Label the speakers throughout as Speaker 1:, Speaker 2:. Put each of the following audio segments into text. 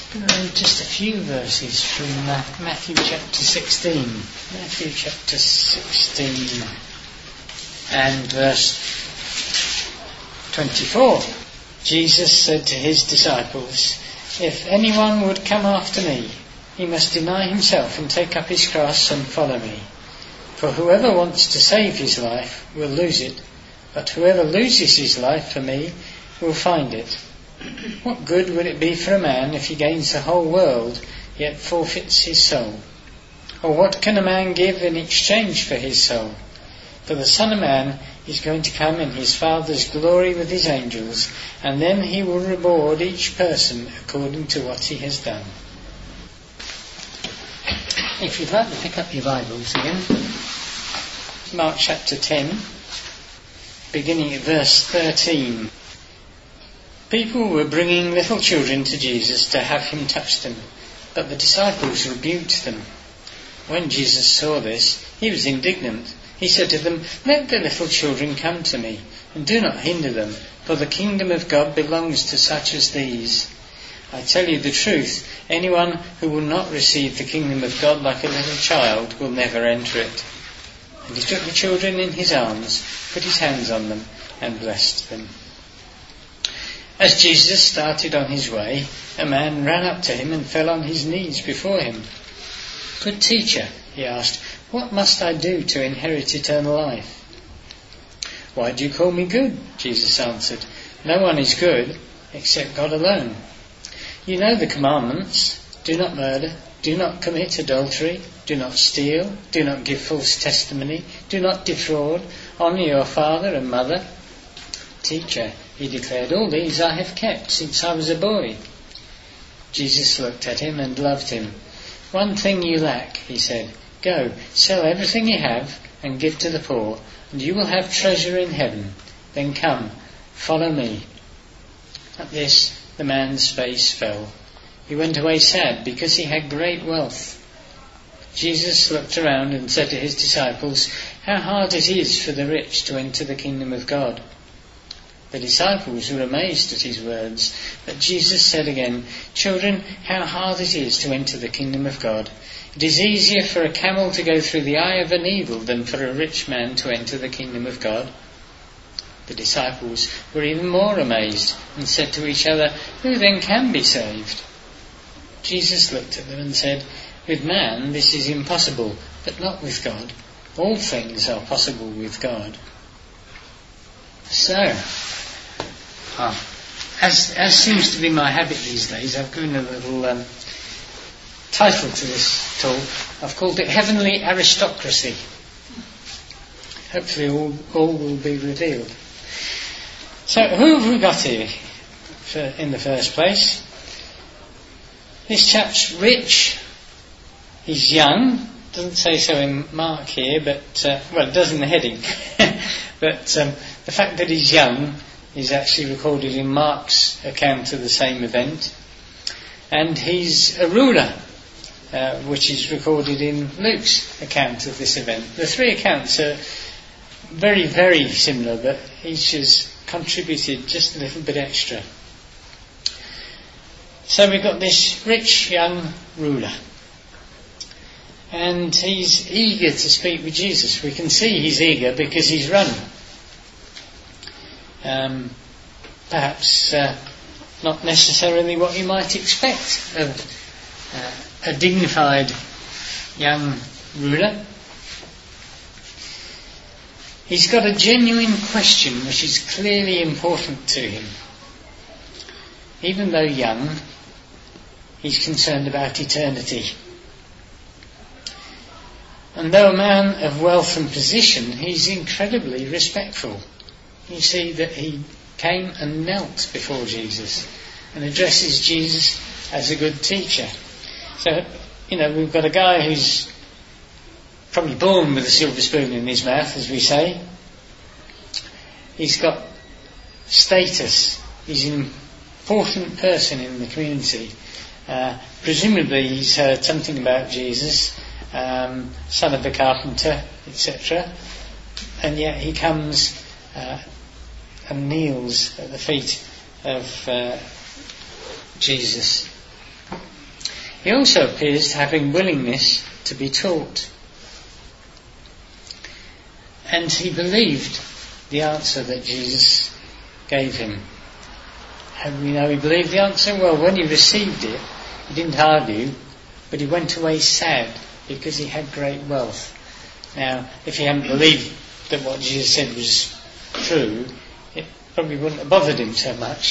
Speaker 1: Just a few verses from Matthew chapter 16. Matthew chapter 16 and verse 24. Jesus said to his disciples, "If anyone would come after me, he must deny himself and take up his cross and follow me. For whoever wants to save his life will lose it, but whoever loses his life for me will find it. What good would it be for a man if he gains the whole world, yet forfeits his soul? Or what can a man give in exchange for his soul? For the Son of Man is going to come in his Father's glory with his angels, and then he will reward each person according to what he has done." If you'd like to pick up your Bibles again, Mark chapter 10, beginning at verse 13. People were bringing little children to Jesus to have him touch them, but the disciples rebuked them. When Jesus saw this, he was indignant. He said to them, "Let the little children come to me, and do not hinder them, for the kingdom of God belongs to such as these. I tell you the truth, anyone who will not receive the kingdom of God like a little child will never enter it." And he took the children in his arms, put his hands on them, and blessed them. As Jesus started on his way, a man ran up to him and fell on his knees before him. "Good teacher," he asked, "what must I do to inherit eternal life?" "Why do you call me good?" Jesus answered. "No one is good except God alone. You know the commandments: do not murder, do not commit adultery, do not steal, do not give false testimony, do not defraud, honour your father and mother." "Teacher," he declared, "all these I have kept since I was a boy." Jesus looked at him and loved him. "One thing you lack," he said. "Go, sell everything you have and give to the poor, and you will have treasure in heaven. Then come, follow me." At this, the man's face fell. He went away sad because he had great wealth. Jesus looked around and said to his disciples, "How hard it is for the rich to enter the kingdom of God." The disciples were amazed at his words, but Jesus said again, "Children, how hard it is to enter the kingdom of God. It is easier for a camel to go through the eye of a needle than for a rich man to enter the kingdom of God." The disciples were even more amazed and said to each other, "Who then can be saved?" Jesus looked at them and said, "With man this is impossible, but not with God. All things are possible with God." So, as seems to be my habit these days, I've given a little title to this talk. I've called it Heavenly Aristocracy. Hopefully all will be revealed. So who have we got here in the first place? This chap's rich, he's young, doesn't say so in Mark here, but it does in the heading. But the fact that he's young is actually recorded in Mark's account of the same event. And he's a ruler, which is recorded in Luke's account of this event. The three accounts are very, very similar, but each has contributed just a little bit extra. So we've got this rich young ruler, and he's eager to speak with Jesus. We can see he's eager because he's run. Perhaps not necessarily what you might expect of a dignified young ruler. He's got a genuine question which is clearly important to him. Even though young, he's concerned about eternity. And though a man of wealth and position, he's incredibly respectful. You see that he came and knelt before Jesus and addresses Jesus as a good teacher. So, we've got a guy who's probably born with a silver spoon in his mouth, as we say. He's got status. He's an important person in the community. Presumably he's heard something about Jesus, son of the carpenter, etc. And yet he comes and kneels at the feet of Jesus. He also appears to having willingness to be taught. And he believed the answer that Jesus gave him. How do we know he believed the answer? Well, when he received it, he didn't argue, but he went away sad because he had great wealth. Now, if he hadn't believed that what Jesus said was true, it probably wouldn't have bothered him so much.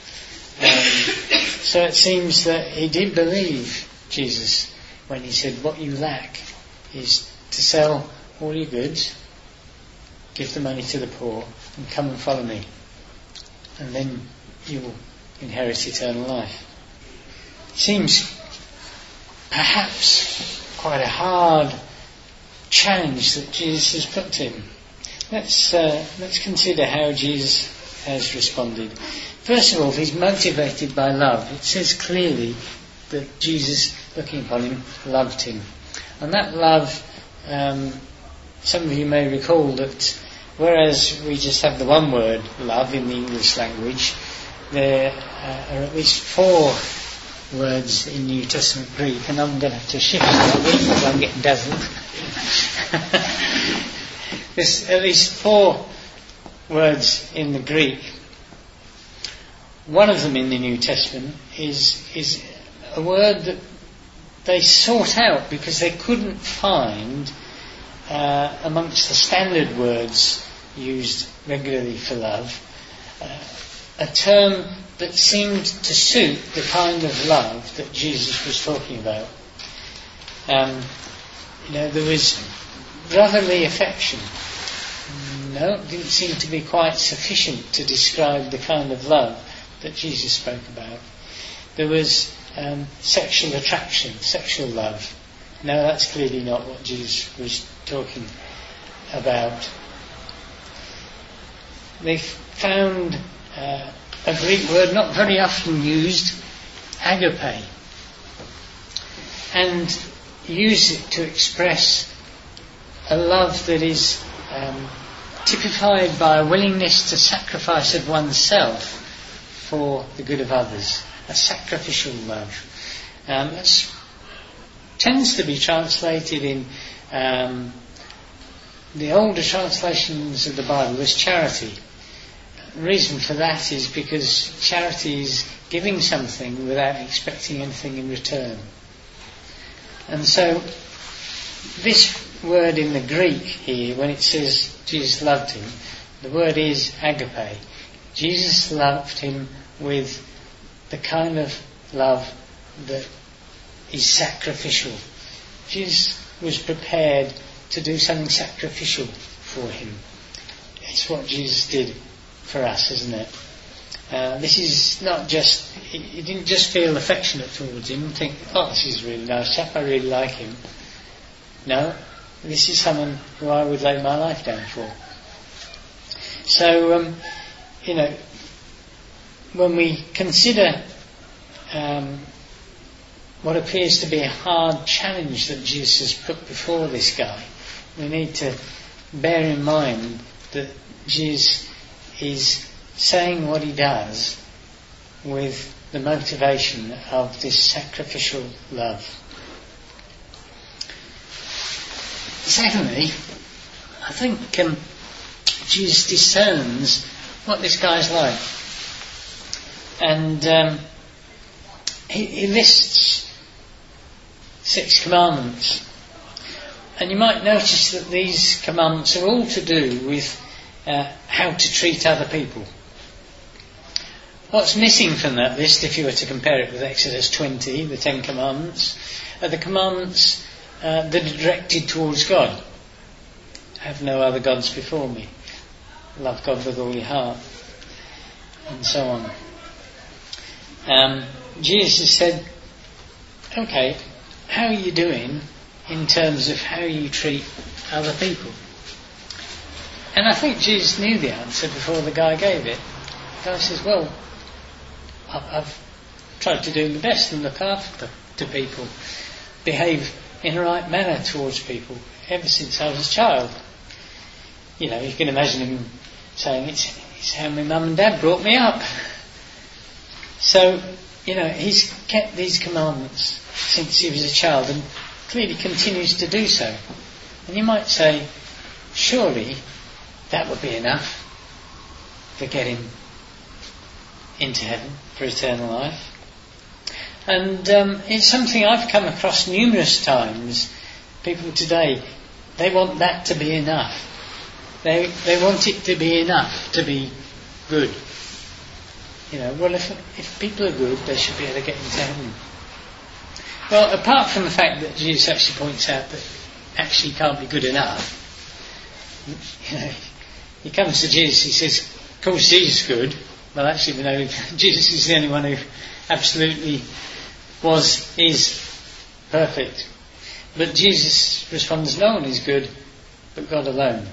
Speaker 1: So it seems that he did believe Jesus when he said, what you lack is to sell all your goods, give the money to the poor, and come and follow me. And then you will inherit eternal life. It seems perhaps quite a hard challenge that Jesus has put to him. Let's consider how Jesus has responded. First of all, he's motivated by love. It says clearly that Jesus, looking upon him, loved him. And that love, some of you may recall that whereas we just have the one word, love, in the English language, there are at least 4 words in New Testament Greek, and I'm going to have to shift slightly because I'm getting dazzled. There's at least 4 words in the Greek. One of them in the New Testament is a word that they sought out because they couldn't find amongst the standard words used regularly for love a term that seemed to suit the kind of love that Jesus was talking about. There was brotherly affection. No, it didn't seem to be quite sufficient to describe the kind of love that Jesus spoke about. There was sexual attraction, sexual love. No, that's clearly not what Jesus was talking about. They found a Greek word not very often used, agape, and used it to express a love that is typified by a willingness to sacrifice of oneself for the good of others, a sacrificial love. That tends to be translated in the older translations of the Bible as charity. The reason for that is because charity is giving something without expecting anything in return. And so this word in the Greek here, when it says Jesus loved him, the word is agape. Jesus loved him with the kind of love that is sacrificial. Jesus was prepared to do something sacrificial for him. It's what Jesus did for us, isn't it? This is not just, he didn't just feel affectionate towards him and think, oh, this is a really nice chap, I really like him. No, this is someone who I would lay my life down for. So, when we consider what appears to be a hard challenge that Jesus has put before this guy, we need to bear in mind that Jesus is saying what he does with the motivation of this sacrificial love. Secondly, I think Jesus discerns what this guy's like. And he lists 6 commandments. And you might notice that these commandments are all to do with how to treat other people. What's missing from that list, if you were to compare it with Exodus 20, the 10 commandments, are the commandments that are directed towards God. Have no other gods before me. Love God with all your heart. And so on. Jesus has said, okay, how are you doing in terms of how you treat other people? And I think Jesus knew the answer before the guy gave it. The guy says, well, I've tried to do my best and look after people, behave in a right manner towards people ever since I was a child. You can imagine him saying, it's how my mum and dad brought me up. So he's kept these commandments since he was a child and clearly continues to do so. And you might say, surely that would be enough to get him into heaven for eternal life. And it's something I've come across numerous times. People today, they want that to be enough. They want it to be enough to be good. Well, if people are good, they should be able to get into heaven. Well, apart from the fact that Jesus actually points out that actually can't be good enough, he comes to Jesus, he says, of course Jesus is good. Well, actually, we know Jesus is the only one who absolutely is perfect. But Jesus responds, no one is good but God alone.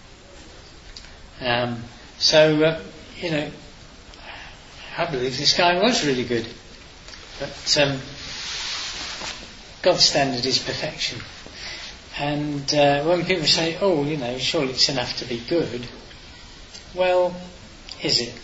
Speaker 1: I believe this guy was really good. But God's standard is perfection. And when people say, surely it's enough to be good, well, is it?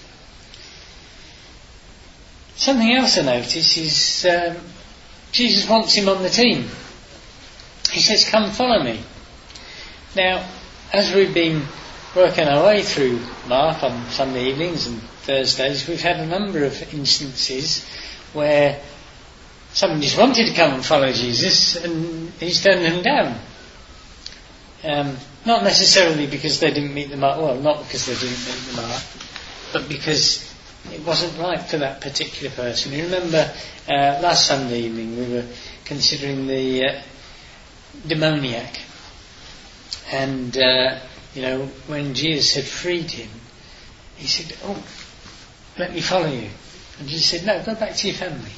Speaker 1: Something else I notice is Jesus wants him on the team. He says, come follow me. Now, as we've been working our way through Mark on Sunday evenings and Thursdays, we've had a number of instances where someone just wanted to come and follow Jesus and he's turned them down. Not necessarily because they didn't meet the mark, not because they didn't meet the mark, but because it wasn't right for that particular person. You remember last Sunday evening we were considering the demoniac, and when Jesus had freed him, he said, let me follow you. And Jesus said, no, go back to your family.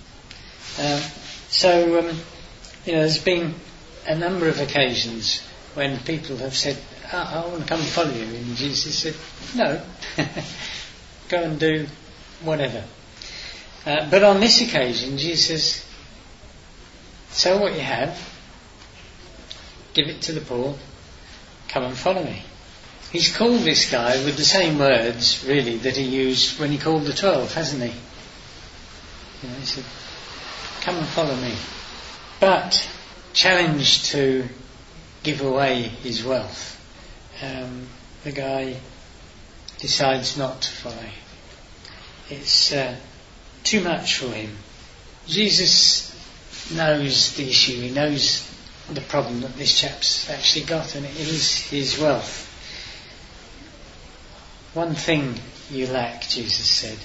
Speaker 1: There's been a number of occasions when people have said, I want to come and follow you, and Jesus said, no, go and do whatever. But on this occasion, Jesus says, sell what you have, give it to the poor, come and follow me. He's called this guy with the same words, really, that he used when he called the 12, hasn't he? He said, come and follow me. But challenged to give away his wealth, the guy decides not to follow. It's too much for him. Jesus knows the issue. He knows the problem that this chap's actually got, and it is his wealth. One thing you lack, Jesus said.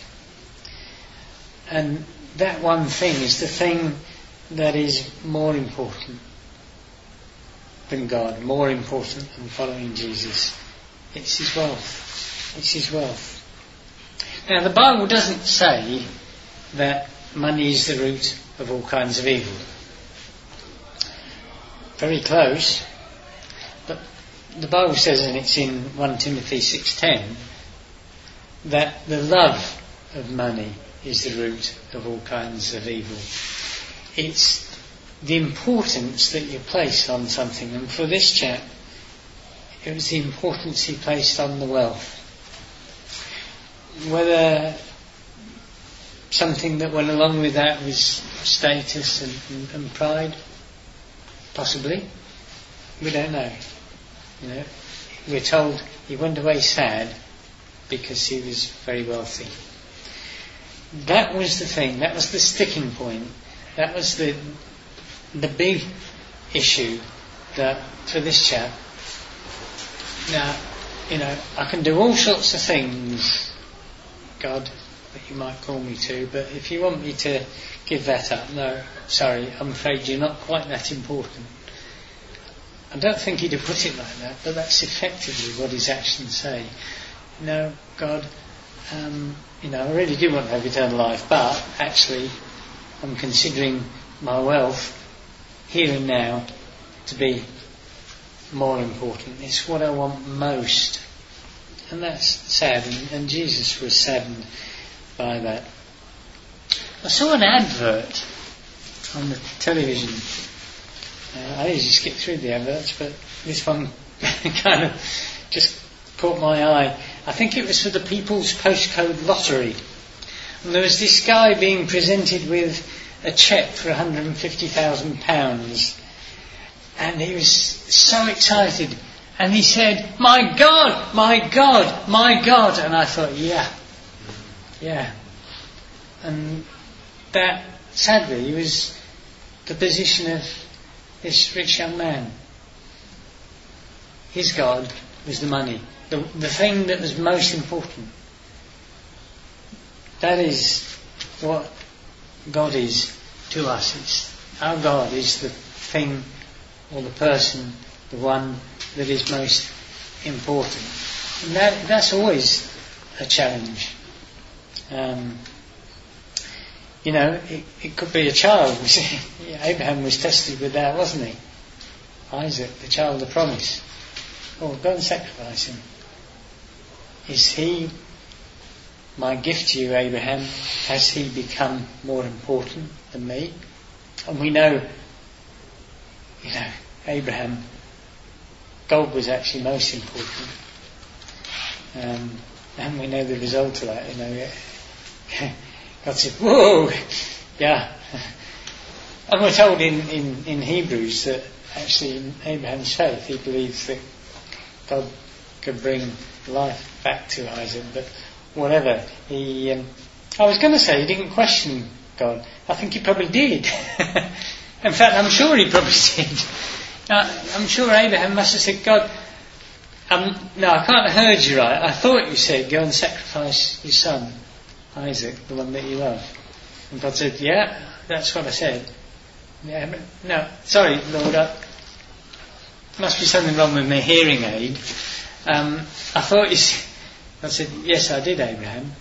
Speaker 1: And that one thing is the thing that is more important than God, more important than following Jesus. It's his wealth. It's his wealth. Now, the Bible doesn't say that money is the root of all kinds of evil. Very close. But the Bible says, and it's in 1 Timothy 6:10, that the love of money is the root of all kinds of evil. It's the importance that you place on something. And for this chap, it was the importance he placed on the wealth. Whether something that went along with that was status and pride, possibly, we don't know. We're told he went away sad because he was very wealthy. That was the thing. That was the sticking point. That was the big issue that for this chap. Now, I can do all sorts of things, God, that you might call me to, but if you want me to give that up, no, sorry, I'm afraid you're not quite that important. I don't think he'd have put it like that, but that's effectively what his actions say. No, God, I really do want to have eternal life, but actually I'm considering my wealth here and now to be more important. It's what I want most. And that's sad, and Jesus was saddened by that. I saw an advert on the television. I usually skip through the adverts, but this one kind of just caught my eye. I think it was for the People's Postcode Lottery. And there was this guy being presented with a cheque for £150,000, and he was so excited, and he said, "My God, my God, my God!" And I thought, yeah. And that, sadly, was the position of this rich young man. His God was the money, the thing that was most important. That is what God is to us. Our God is the thing or the person, the one that is most important. And that's always a challenge. It could be a child. Abraham was tested with that, wasn't he? Isaac, the child of promise. Oh, go and sacrifice him. Is he my gift to you, Abraham? Has he become more important than me? And we know, Abraham, God was actually most important. And we know the result of that, God said, "Whoa!" Yeah. And we're told in Hebrews that actually in Abraham's faith he believes that God could bring life back to Isaac, but whatever. I was going to say he didn't question God. I think he probably did. In fact, I'm sure he probably did. I'm sure Abraham must have said, "God, no, I can't have heard you right. I thought you said go and sacrifice your son, Isaac, the one that you love." And God said, "Yeah, that's what I said." "Yeah, but no, sorry, Lord, must be something wrong with my hearing aid. I thought you said..." I said, "Yes, I did, Abraham."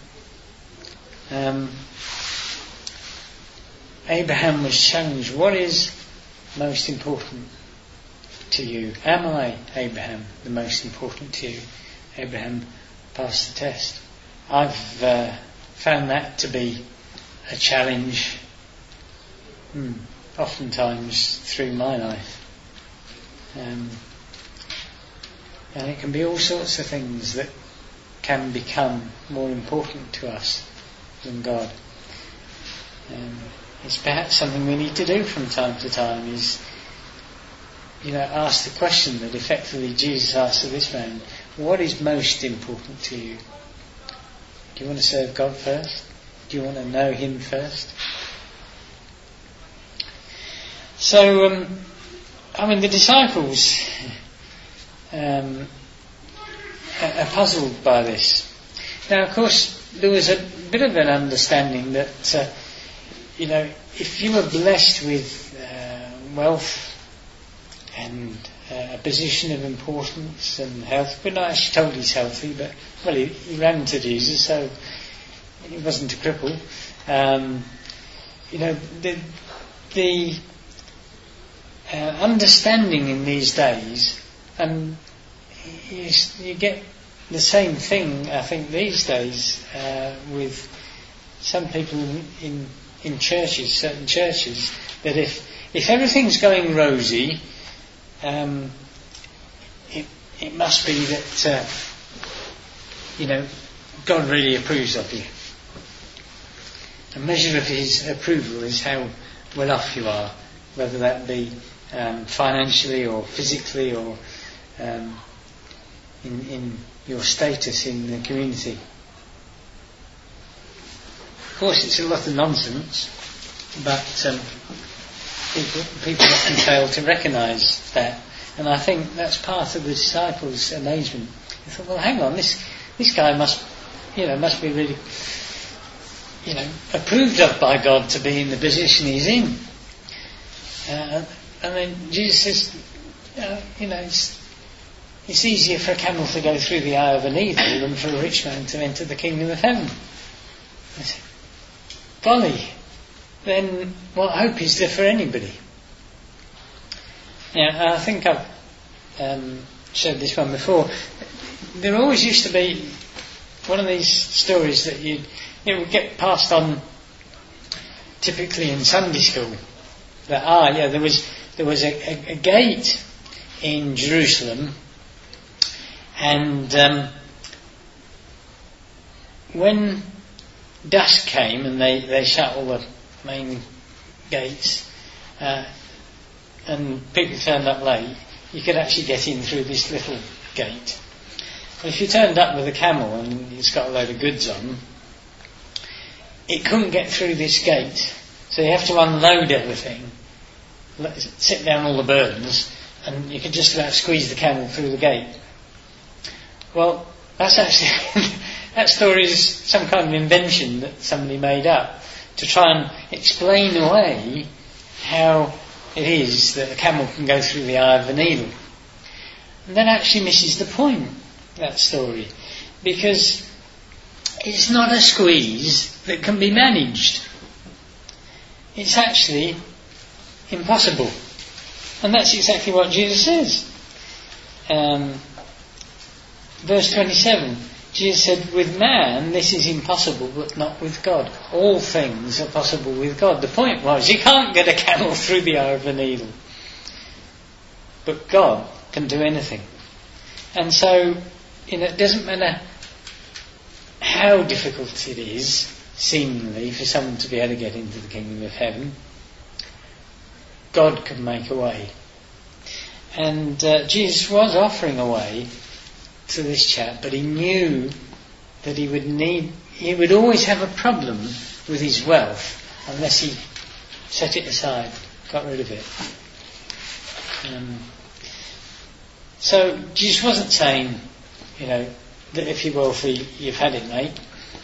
Speaker 1: Abraham was challenged. What is most important to you? Am I, Abraham, the most important to you? Abraham passed the test. I've found that to be a challenge oftentimes through my life. And it can be all sorts of things that can become more important to us than God. It's perhaps something we need to do from time to time is, ask the question that effectively Jesus asked of this man: what is most important to you? Do you want to serve God first? Do you want to know Him first? So, the disciples are puzzled by this. Now, of course, there was a bit of an understanding that, if you were blessed with wealth and a position of importance and health, we're not actually told he's healthy, but, he ran to Jesus, so he wasn't a cripple. The understanding in these days, and you get the same thing, I think, these days with some people in churches, certain churches, that if everything's going rosy, it must be that God really approves of you. A measure of His approval is how well off you are, whether that be financially or physically or in your status in the community. Of course, it's a lot of nonsense, but people often fail to recognise that, and I think that's part of the disciples' amazement. They thought, well, hang on, this guy must be really, approved of by God to be in the position he's in. And then Jesus says, it's easier for a camel to go through the eye of a needle than for a rich man to enter the kingdom of heaven. I said, golly, then what hope is there for anybody? I think I've shared this one before. There always used to be one of these stories that it would get passed on, typically in Sunday school. That there was a gate in Jerusalem, and when dusk came and they shut all the main gates, and people turned up late, you could actually get in through this little gate. And if you turned up with a camel and it's got a load of goods on, it couldn't get through this gate, so you have to unload everything, sit down all the burdens, and you could just about squeeze the camel through the gate. Well, that's actually that story is some kind of invention that somebody made up to try and explain away how it is that a camel can go through the eye of a needle. And that actually misses the point, that story, because it's not a squeeze that can be managed. It's actually impossible. And that's exactly what Jesus says. Verse 27, Jesus said, with man this is impossible, but not with God. All things are possible with God. The point was, you can't get a camel through the eye of a needle. But God can do anything. And so, it doesn't matter how difficult it is, seemingly, for someone to be able to get into the kingdom of heaven, God can make a way. And Jesus was offering a way to this chap, but he knew that he would always have a problem with his wealth unless he set it aside, got rid of it. So Jesus wasn't saying, that if you're wealthy, you've had it, mate.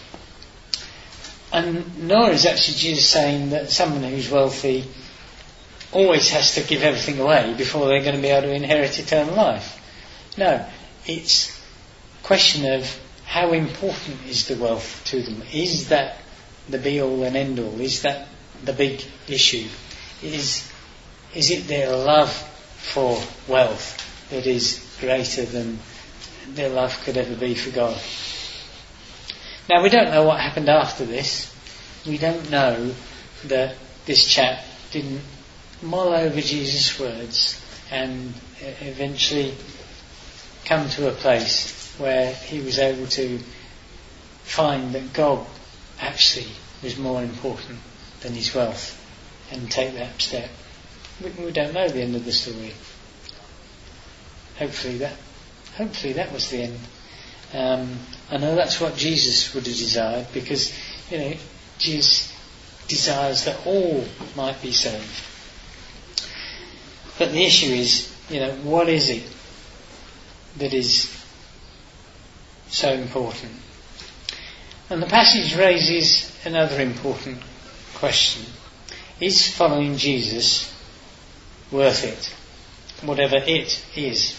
Speaker 1: And nor is actually Jesus saying that someone who's wealthy always has to give everything away before they're going to be able to inherit eternal life. No, it's a question of how important is the wealth to them. Is that the be-all and end-all? Is that the big issue? Is it their love for wealth that is greater than their love could ever be for God? Now, we don't know what happened after this. We don't know that this chap didn't mull over Jesus' words and eventually come to a place where he was able to find that God actually was more important than his wealth and take that step. We don't know the end of the story. Hopefully that was the end. I know that's what Jesus would have desired, because Jesus desires that all might be saved. But the issue is, what is it that is so important? And the passage raises another important question. Is following Jesus worth it? Whatever it is.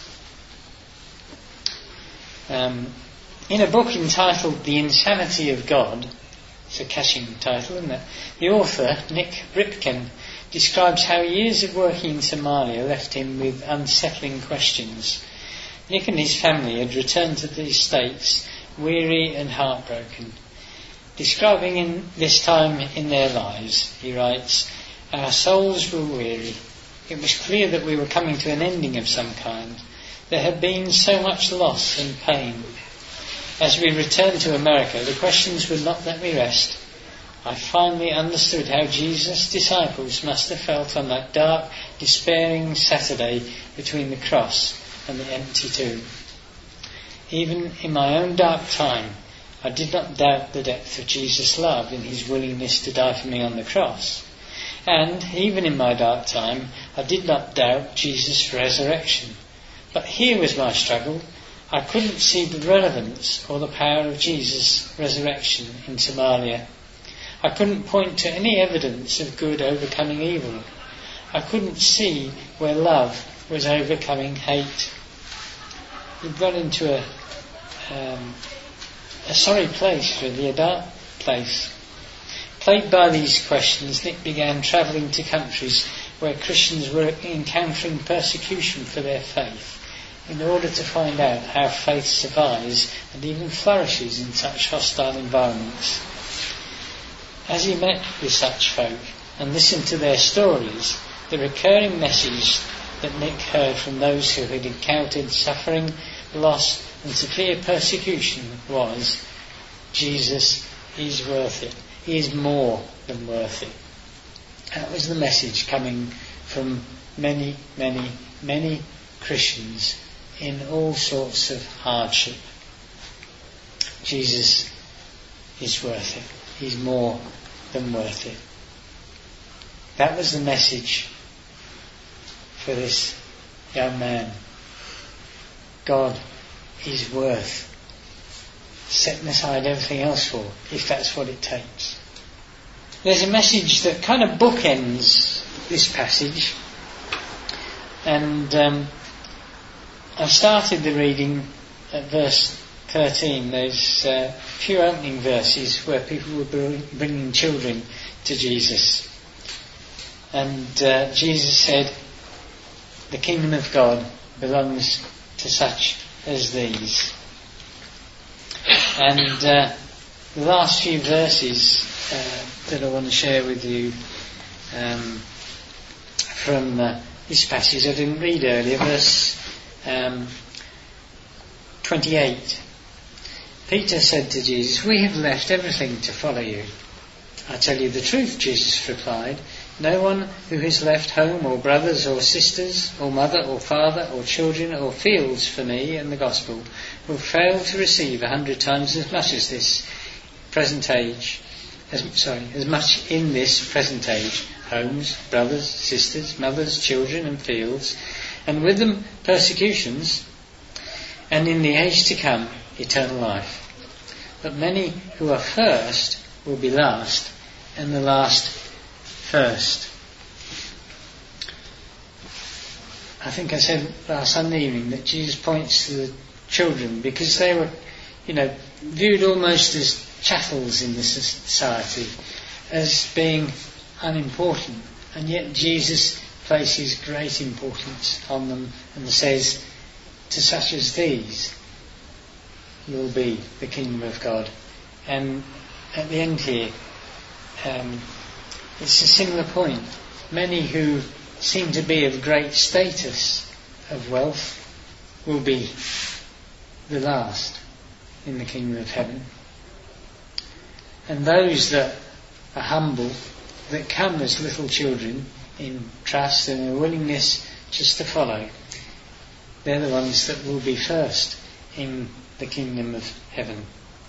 Speaker 1: In a book entitled The Insanity of God, it's a catching title, isn't it? The author, Nick Ripken, describes how years of working in Somalia left him with unsettling questions. Nick and his family had returned to the States weary and heartbroken. Describing in this time in their lives, he writes, "Our souls were weary. It was clear that we were coming to an ending of some kind. There had been so much loss and pain. As we returned to America, the questions would not let me rest. I finally understood how Jesus' disciples must have felt on that dark, despairing Saturday between the cross and the empty tomb. Even in my own dark time, I did not doubt the depth of Jesus' love in his willingness to die for me on the cross. And even in my dark time, I did not doubt Jesus' resurrection. But here was my struggle. I couldn't see the relevance or the power of Jesus' resurrection in Somalia. I couldn't point to any evidence of good overcoming evil. I couldn't see where love was overcoming hate." You've got into a sorry place, really, a dark place. Plagued by these questions, Nick began travelling to countries where Christians were encountering persecution for their faith, in order to find out how faith survives and even flourishes in such hostile environments. As he met with such folk and listened to their stories, the recurring message that Nick heard from those who had encountered suffering, loss and severe persecution was, Jesus is worth it. He is more than worth it. That was the message coming from many, many, many Christians in all sorts of hardship. Jesus is worth it. He's more than worth it. That was the message for this young man. God is worth setting aside everything else for, if that's what it takes. There's a message that kind of bookends this passage, and I started the reading at verse 13. There's a few opening verses where people were bringing children to Jesus, and Jesus said, "The kingdom of God belongs to such as these." And the last few verses that I want to share with you from this passage I didn't read earlier, verse 28. Peter said to Jesus, "We have left everything to follow you." "I tell you the truth," Jesus replied, "no one who has left home or brothers or sisters or mother or father or children or fields for me and the gospel will fail to receive 100 times as much as this present age, as much in this present age, homes, brothers, sisters, mothers, children and fields, and with them persecutions, and in the age to come eternal life. But many who are first will be last, and the last first." I think I said last Sunday evening that Jesus points to the children because they were, viewed almost as chattels in this society, as being unimportant, and yet Jesus places great importance on them and says, "To such as these will be the kingdom of God." And at the end here, it's a similar point. Many who seem to be of great status of wealth will be the last in the kingdom of heaven. And those that are humble, that come as little children in trust and a willingness just to follow, they're the ones that will be first in the kingdom of heaven.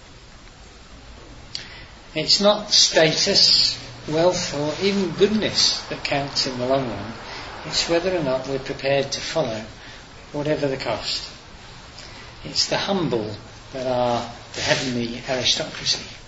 Speaker 1: It's not status, wealth or even goodness that counts in the long run. It's whether or not we're prepared to follow, whatever the cost. It's the humble that are the heavenly aristocracy.